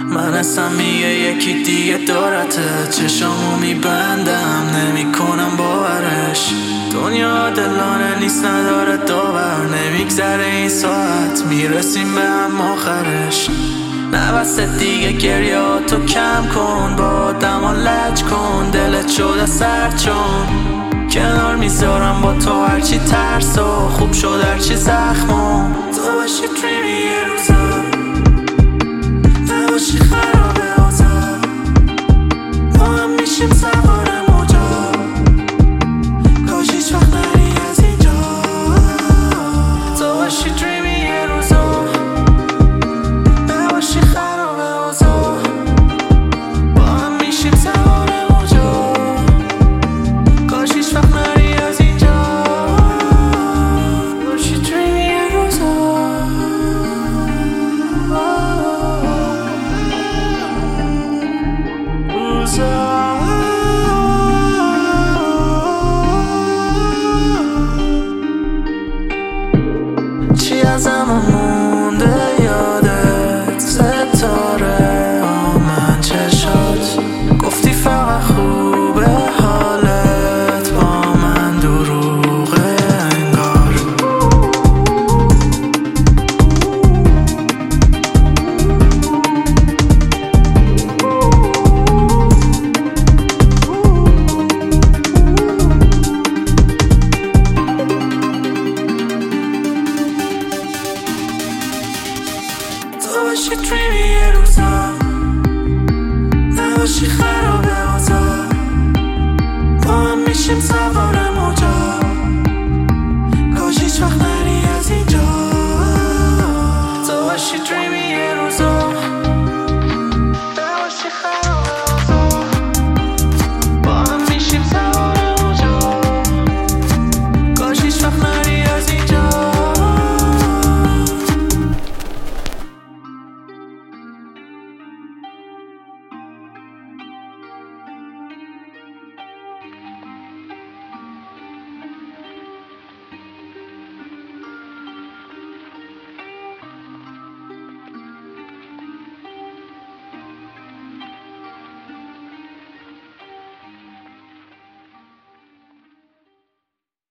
من اصلا میگه یکی دیگه دارته، چشامو میبندم نمیکنم باورش. دنیا دلانه نیست نداره داور، نمیگذره این ساعت میرسیم به هم آخرش. نبسته دیگه گریاتو کم کن، با آدما لج کن، دلت شده سرد چون کنار میذارم با تو هرچی ترس و خوب شد هرچی زخمم. تو باشی دریمی یه روزا، نباشی خرابه اوضاع، ما هم میشیم سوار موجا، کاش هیچ وقت نری از اینجا. تو باشی دریمی یه روزا، نباشی خرابه اوضاع، ما هم میشیم سوار موجا، کاش هیچ وقت نری از اینجا. باشی دریمی یه روزا. چی ازمون مونده یادت؟ ستاره ها من چشات، گفتی فقط خوبه حالت، با من دروغه انگار. تو باشی دریمی یه روزا، نباشی